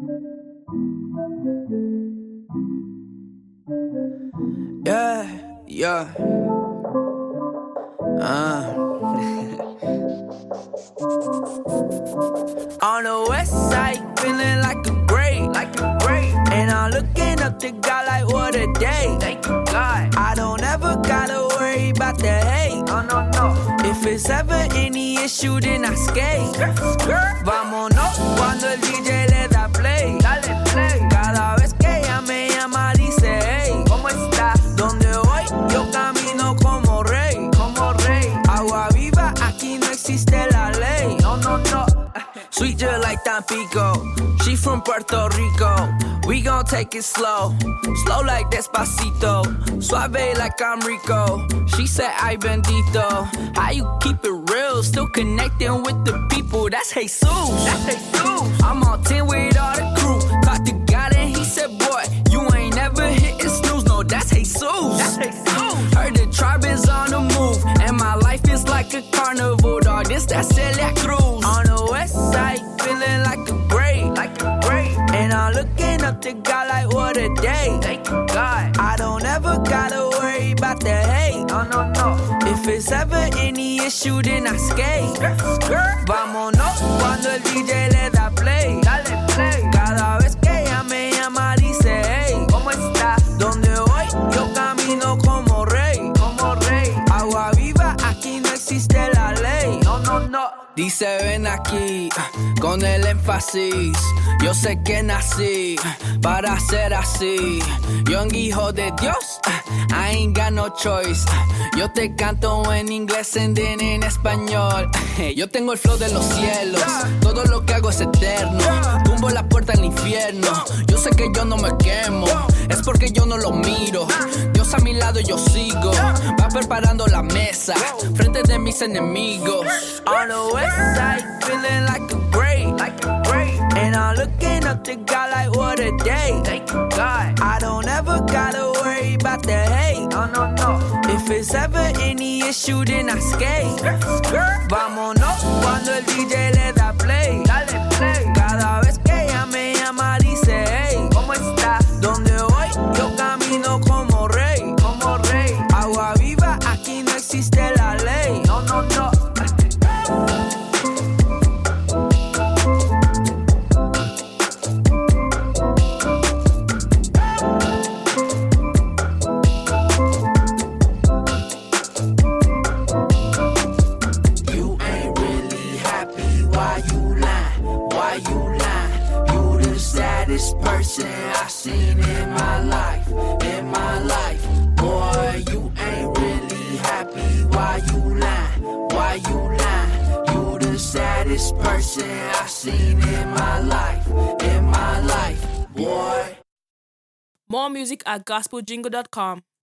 Yeah. On the west side, feeling like a great. And I'm looking up to God like what a day. Thank you, God. I don't ever gotta worry about the hate. No. If it's ever any issue, then I skate. Vámonos cuando el DJ le da play. Dale play. Cada vez que ella me llama dice hey, ¿cómo estás? ¿Dónde voy? Yo camino como rey. Agua viva, aquí no existe la ley. No. Sweet just like Tampico. She from Puerto Rico. We gon' take it slow like Despacito. Suave like I'm Rico. She said, ay bendito. How you keep it real? Still connecting with the people. That's Jesus. I'm on 10 with all the crew. Talked to God and he said, boy, you ain't never hitting snooze. No, that's Jesus. Heard the tribe is on the move. And my life is like a carnival, dog. This that Celia Cruz. On the west side, feeling like a great. And I'm looking up to God like what a day. Thank you, God. I don't ever gotta worry about the hate. No. If it's ever any issue, then I skate. Vámonos cuando el DJ le da play. Dale play. Cada vez que ella me llama dice hey, ¿cómo estás? ¿Dónde voy? Yo camino como rey. Agua viva, aquí no existe la ley. No. Dice ven aquí, con el énfasis. Yo sé que nací para ser así. Young hijo de Dios, I ain't got no choice. Yo te canto en inglés and then en español. Yo tengo el flow de los cielos. Todo lo que hago es eterno. Tumbo la puerta al infierno. Yo sé que yo no me quemo. Es porque yo no lo miro. Dios a mi lado yo sigo. Va preparando la mesa frente de mis enemigos. On the west side, feeling like a great. And I'm looking up to God like what a day. Thank you, God. I don't ever gotta worry about the hate. No. If it's ever any issue, then I skate. Vámonos cuando el DJ le da play. Dale play. Cada vez que ella me llama dice hey, ¿cómo estás? ¿Dónde voy? Yo camino como rey. Agua viva, aquí no existe la ley. No. Person I've seen in my life. Boy, you ain't really happy. Why you lying? You the saddest person I've seen in my life. Boy. More music at gospeljingle.com.